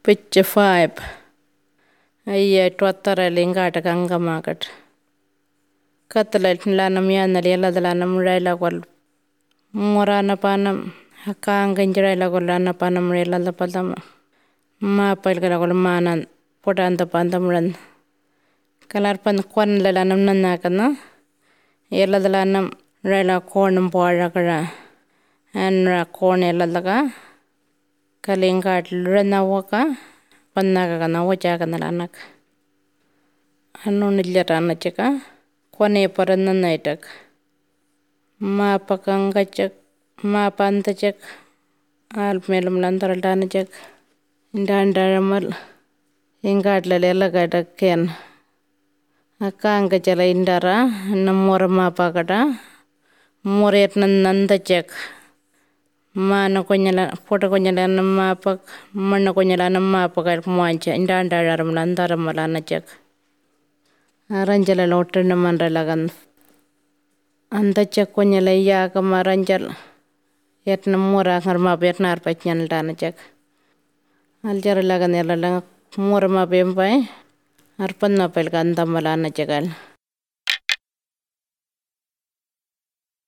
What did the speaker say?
Picture 5. Ayya twatara lingata ganga makat. Katala lanam yanali ladlanam raila wal morana panam hakanga injraila golana panam rela padam ma palgala gol manan podanda pandamran kalarpan kwan lalanam nanakana yeladlanam raila kornam poarakara anra korn yeladaga kalingat ranawaka pannaga kana wajaga nalanak anu niljarana cheka kwane paranna naitak ma pakangachak ma pantachak al melum lantaraldanachak indandaramal ingatla lelagadak ken akanga jala indara namora ma pakada moret nandachak mana konyala photo konyala namapak mana konyala namapak muancha indandararam landaramala nachak aranjala lotter namandalagan andachak konyala ya kamaranjal yat namora ngarma betnar pachnal danachak aljara lagan yala lang mora ma bempai arpan na pel ganda malana jagal